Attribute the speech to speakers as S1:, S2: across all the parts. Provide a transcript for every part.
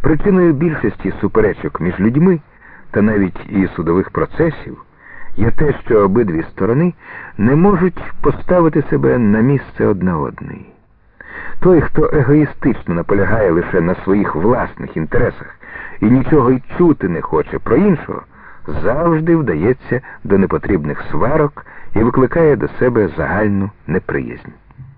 S1: Причиною більшості суперечок між людьми та навіть і судових процесів є те, що обидві сторони не можуть поставити себе на місце одна одної. Той, хто егоїстично наполягає лише на своїх власних інтересах і нічого й чути не хоче про іншого, завжди вдається до непотрібних сварок і викликає до себе загальну неприязнь.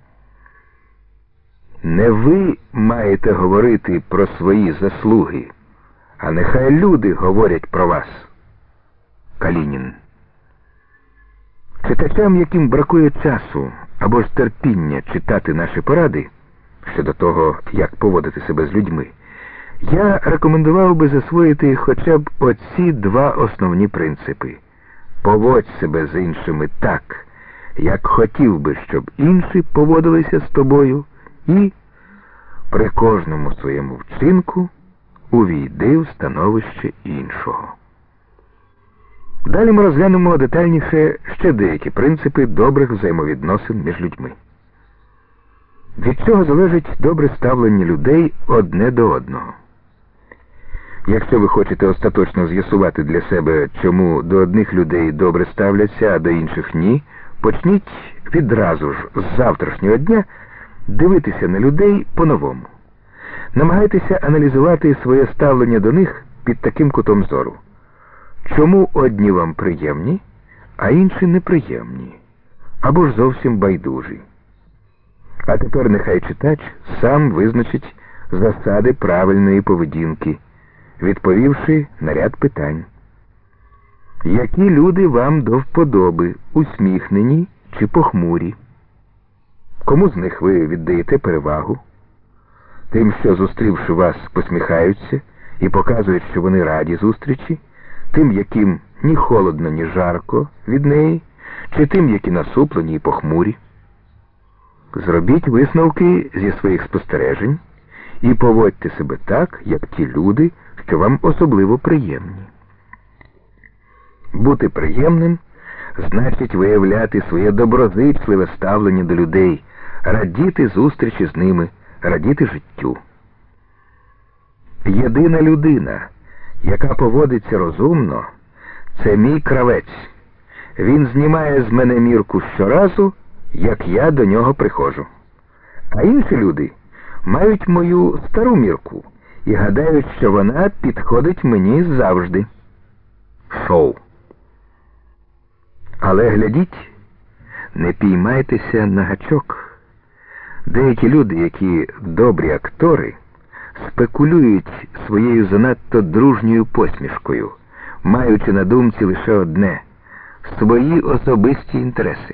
S1: Не ви маєте говорити про свої заслуги, а нехай люди говорять про вас. Калінін. Читачам, яким бракує часу або ж терпіння читати наші поради щодо того, як поводити себе з людьми, я рекомендував би засвоїти хоча б оці два основні принципи. Поводь себе з іншими так, як хотів би, щоб інші поводилися з тобою, і при кожному своєму вчинку увійди в становище іншого. Далі ми розглянемо детальніше ще деякі принципи добрих взаємовідносин між людьми. Від цього залежить добре ставлення людей одне до одного. Якщо ви хочете остаточно з'ясувати для себе, чому до одних людей добре ставляться, а до інших ні, почніть відразу ж з завтрашнього дня дивитися на людей по-новому. Намагайтеся аналізувати своє ставлення до них під таким кутом зору. Чому одні вам приємні, а інші неприємні, або ж зовсім байдужі? А тепер нехай читач сам визначить засади правильної поведінки, відповівши на ряд питань. Які люди вам до вподоби, усміхнені чи похмурі? Кому з них ви віддаєте перевагу? Тим, що, зустрівши вас, посміхаються і показують, що вони раді зустрічі? Тим, яким ні холодно, ні жарко від неї? Чи тим, які насуплені і похмурі? Зробіть висновки зі своїх спостережень і поводьте себе так, як ті люди, що вам особливо приємні. Бути приємним значить виявляти своє доброзичливе ставлення до людей, радіти зустрічі з ними, радіти життю. Єдина людина, яка поводиться розумно, це мій кравець. Він знімає з мене мірку щоразу, як я до нього приходжу. А інші люди мають мою стару мірку і гадають, що вона підходить мені завжди. Шоу. Але глядіть, не піймайтеся на гачок. Деякі люди, які добрі актори, спекулюють своєю занадто дружньою посмішкою, маючи на думці лише одне – свої особисті інтереси.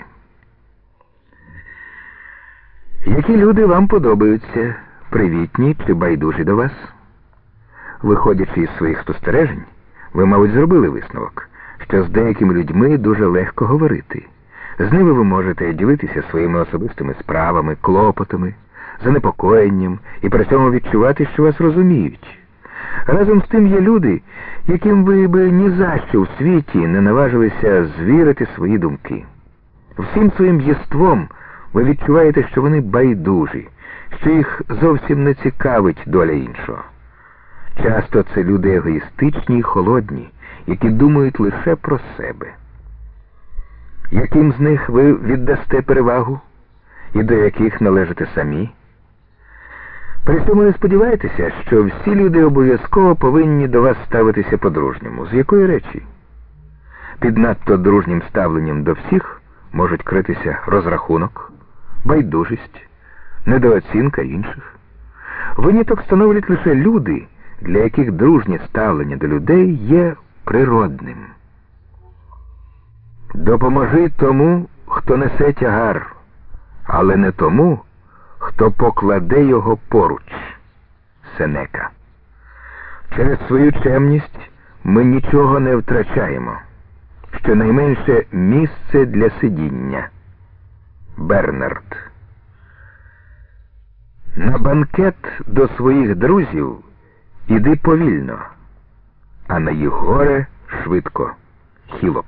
S1: Які люди вам подобаються, привітні чи байдужі до вас? Виходячи із своїх спостережень, ви, мабуть, зробили висновок, що з деякими людьми дуже легко говорити. З ними ви можете ділитися своїми особистими справами, клопотами, занепокоєнням і при цьому відчувати, що вас розуміють. Разом з тим є люди, яким ви би ні за що в світі не наважилися звірити свої думки. Всім своїм єством ви відчуваєте, що вони байдужі, що їх зовсім не цікавить доля іншого. Часто це люди егоїстичні і холодні, які думають лише про себе. Яким з них ви віддасте перевагу і до яких належите самі? При цьому не сподівайтеся, що всі люди обов'язково повинні до вас ставитися по-дружньому. З якої речі? Під надто дружнім ставленням до всіх можуть критися розрахунок, байдужість, недооцінка інших. Виняток становлять лише люди, для яких дружнє ставлення до людей є природним. Допоможи тому, хто несе тягар, але не тому, хто покладе його поруч. Сенека. Через свою чемність ми нічого не втрачаємо, щонайменше місце для сидіння. Бернард. На банкет до своїх друзів іди повільно, а на їх горе швидко. Хілоп.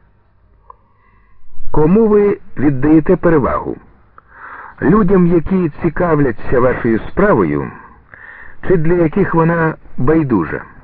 S1: Кому ви віддаєте перевагу? Людям, які цікавляться вашою справою, чи для яких вона байдужа.